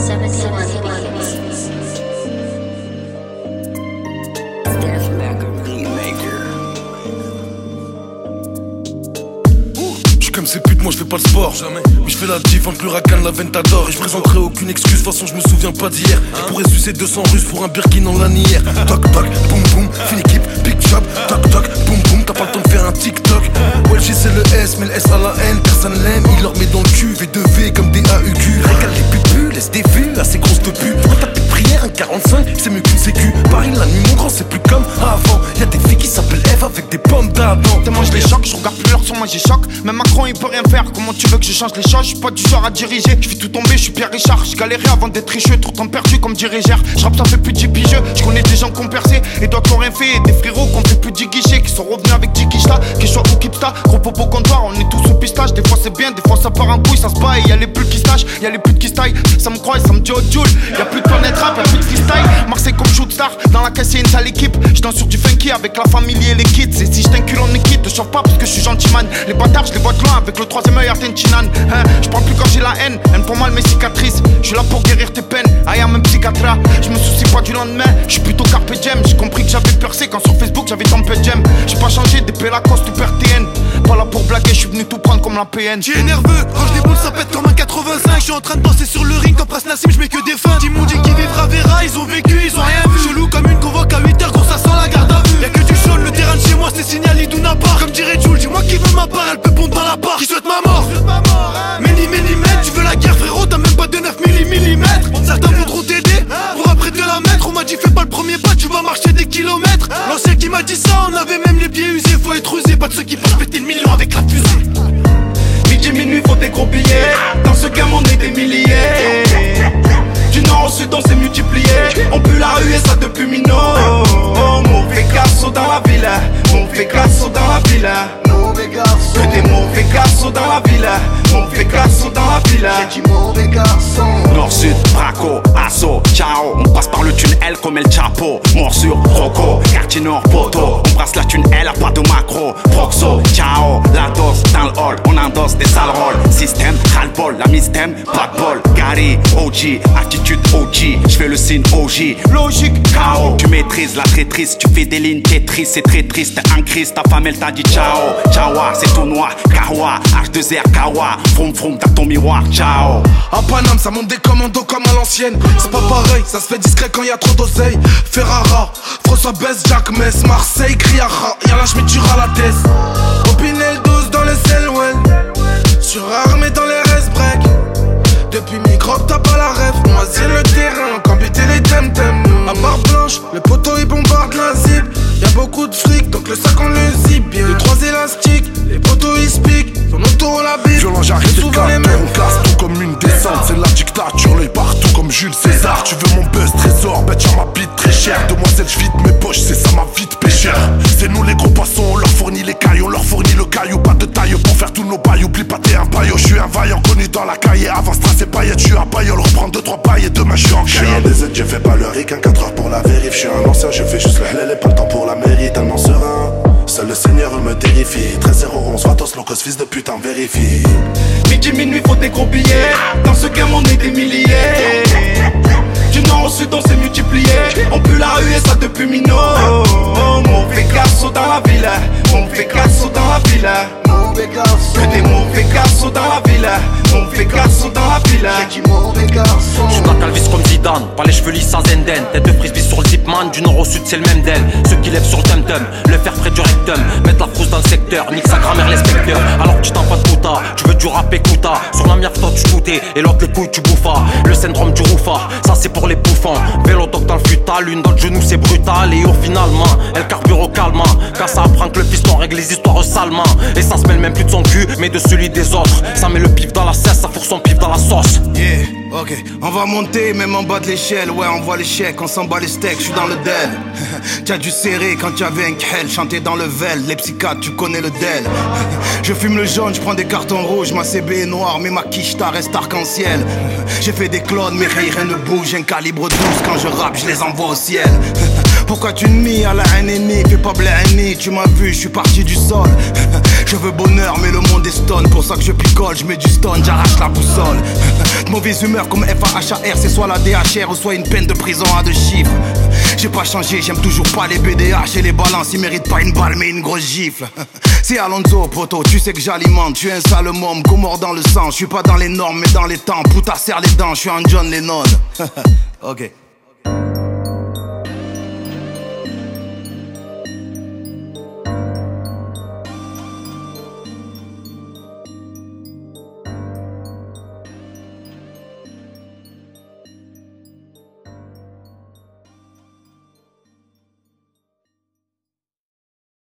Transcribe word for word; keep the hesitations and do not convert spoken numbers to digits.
Comme ces putes, moi je fais pas le sport, jamais. Mais je fais la diff, un plus racan, la ventador. Et je présenterai aucune excuse, de toute façon je me souviens pas d'hier. Je pourrais sucer deux cents russes pour un Birkin en lanière. Toc toc, boum boum, fine équipe, big job. Toc toc, boum boum, t'as pas le temps de faire un TikTok. Ouais, J c'est le S, mais le S à la haine, personne l'aime. Il leur met dans le cul, V deux V comme des A U Q. Régale les pupus, laisse des vues, assez grosses de pu. Un tapis de prière, un quarante-cinq, c'est mieux qu'une sécu. Paris la nuit, mon grand, c'est plus comme avant. Y'a des filles qui s'appellent Eve avec des pommes d'Adam. Tellement je les choque, je regarde plus leur son, moi j'ai choc. Même Macron il peut rien faire, comment tu veux que je change les choses? Je suis pas du genre à diriger, je fais tout tomber, je suis Pierre Richard. Je galérais avant d'être riche, trop de temps perdu comme dirait Gère. Je rappe ça fait plus de dix piges, je connais des gens qui ont percé et d'autres qui ont rien fait. Et des frérots qui ont fait plus de dix guichets, qui sont revenus avec dix quiches là. Qu'ils soient ou Kipsta, gros popo comptoir, on est tous sous pistache. Des fois c'est bien, des fois ça part en couille, ça se bat et y'a les pulls qui se tâchent, y'a les putes qui se taillent. Ça me croit et ça me dit oh Jules, y'a plus de planète rap, y'a plus de freestyle. Marseille comme shootstar, dans la caisse y'a une sale équipe. J'danse sur du funky avec la famille et les kids. Et si j't'incule on est quitte, je chauffe pas parce que je suis gentil man. Les bâtards je les vois de loin avec le troisième œil Argentinan. Hein, je parle plus quand j'ai la haine, haine pour mal mes cicatrices. Je suis là pour guérir tes peines, I am un psychiatre. Je me soucie pas du lendemain, je suis plutôt carpe diem. J'ai compris que j'avais percé quand sur Facebook j'avais tant peu de j'aime. J'ai pas changé, des P Lacoste ou P R T N. Pas là pour blaguer, je suis venu tout prendre comme la P N. J'suis nerveux, quand je déboule ça pète comme un quatre-vingt-cinq. J'suis en train de danser sur le ring comme Pras Nassim, j'mets que des fins. Ils m'ont dit qu'ils vivra verra, ils ont vécu, ils ont rien vu. Je loue comme une convoque à huit heures, gros ça sent la garde à vue. Y'a que du jaune, le terrain de chez moi c'est signal Idouna part. Comme dirait Jules, dis-moi qui veut ma part, elle peut pondre dans la part. Qui souhaite ma mort, Méli millimètre, tu veux la guerre frérot, t'as même pas de neuf millimètres. Certains voudront t'aider, pour après te la mettre. On m'a dit fais pas le premier pas, tu vas marcher des kilomètres. L'ancien qui m'a dit ça, on avait même les pieds usés. Faut être usé, pas de ceux qui peuvent péter le million avec la fusée. Midi, minuit, faut des gros billets. Dans ce game on est des milliers. Du nord au sud on s'est multiplié. On pue la rue et ça depuis Mino. Mauvais garçon dans la ville. Mauvais garçon dans la ville. Mauvais garçon. Que des mauvais garçons dans la ville. Mauvais garçon dans la ville. J'ai dit mauvais garçon. Nord, sud, braco, asso, ciao. On passe par le tunnel comme El Chapo. Morsure, croco, quartier nord, poteau. On brasse la tunnel à pas de macro. Proxo, ciao, la dose dans le hall. On endosse des sales rôles. Système, ras-le-bol, la mystème, pas de bol. Gary, O G, attitude O G. J'fais le signe O J, logique, K O. Tu maîtrises la traîtrise, tu fais des lignes Tetris. C'est très triste, en crise, ta femme elle t'a dit ciao. Ciao, c'est tout noir, Kawa, H deux R, Kawa. Froum froum, t'as ton miroir, ciao. À Paname, ça monte des commandos comme à l'ancienne. C'est pas pareil, ça se fait discret quand y a trop d'oseille. Ferrara, François Bess, Jacques Mess, Marseille, Criara. Y'a la tu la tête. Opinel douze dans les Selwen. Surarmé dans les rest break. Depuis microbe, t'as pas la ref. Moisir le terrain, quand buter les tem-tem. À barre blanche, le poteau il bombarde la zip. Y'a beaucoup de fric, donc le sac on le zip bien. Les trois élastiques, les poteaux ils se piquent. Ton auto la bite. Violent, j'arrive de souvent les mêmes. On casse tout comme une descente. C'est la dictature, l'œil partout comme Jules César. Tu veux mon buzz, trésor, bête, j'en m'habite très cher. Demoiselle, j'vide mes poches, c'est ça ma vie de pêcheur. C'est nous les gros poissons, on leur fournit les cailloux. On leur fournit le caillou, pas de taille pour faire tous nos bails. Oublie pas, t'es un paillot. J'suis un vaillant connu dans la caille. Avant strass et paillettes, j'suis à Paillol. Reprends deux, trois pailles et demain j'suis en caille. J'suis un D Z, je fais pas le ric, un quatre heures pour la vérif. J'suis un ancien, je fais juste le hlel et pas le temps pour la mairie. Tellement serein, seul le Seigneur me terrifie. Treize zéro onze, Vatos, Locos, fils de putain, vérifie. Midi, minuit, faut des gros billets. Dans ce game on est des milliers. Du nord au sud on s'est multiplié. On pue la rue et ça depuis Mino. Mauvais garçon dans la ville. Mauvais garçon dans la ville. Mauvais garçon. Que des mauvais garçons dans la ville. Mauvais garçon dans la ville. J'ai dit mauvais garçon. J'suis la calvis comme Zidane, pas les cheveux lisses sans Zenden. Tête de frisbee sur le zipman, du nord au sud c'est le même d'elle. Ceux qui lèvent sur le tum-tum, le fer près du rectum. Mettre la frousse dans le secteur, nique sa grammaire l'inspecteur. Alors que tu t'en pas de puta, tu veux du rap écouta. Sur la mière toi tu toutais, et l'autre les couilles tu bouffas. Le syndrome du roufa, ça c'est pour les bouffants. Vélo toc dans le futal, une dans le genou c'est brutal. Et au finalement, elle carbure au calmant. Quand ça apprend que le piston règle les histoires salement. Et ça se mêle même plus de son cul, mais de celui des autres. Ça met le pif dans la cesse, ça fourre son pif dans la sauce. Yeah, ok, on va monter même en bas de l'échelle. Ouais, on voit l'échec, on s'en bat les steaks, j'suis dans le del. T'as dû serrer quand t'avais un khel, chanter dans le vel. Les psychiatres, tu connais le del. Je fume le jaune, j'prends des cartons rouges. Ma C B est noire, mais ma quicheta reste arc-en-ciel. J'ai fait des clones, mais rien ne bouge. Un calibre douze, quand je rappe, je les envoie au ciel. Pourquoi tu me mis à la ennemie? Fais pas bléni, tu m'as vu, je suis parti du sol. Je veux bonheur mais le monde est stone. Pour ça que je picole, je mets du stone, j'arrache la boussole. Mauvaise humeur comme F A H A R. C'est soit la D H R ou soit une peine de prison à deux chiffres. J'ai pas changé, j'aime toujours pas les B D H et les balances. Ils méritent pas une balle mais une grosse gifle. C'est Alonso, poto, tu sais que j'alimente. Tu es un sale môme, qu'on mord dans le sang. Je suis pas dans les normes mais dans les temps. Puta serre les dents, je suis un John Lennon. Ok.